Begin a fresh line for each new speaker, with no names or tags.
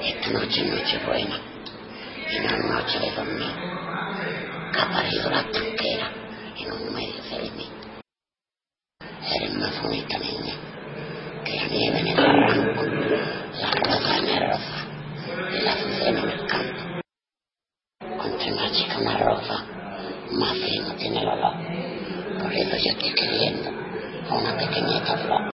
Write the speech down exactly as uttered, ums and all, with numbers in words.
Esta noche es noche buena y no es noche de dormir, que ha parido la tanquera en un medio de mí. Eres más bonita, niña, que la nieve en el barranco, la rosa en el rosa y la azucena en el campo. Contra una chica una rosa, más fino tiene el olor. Por eso yo estoy queriendo a una pequeñita flor.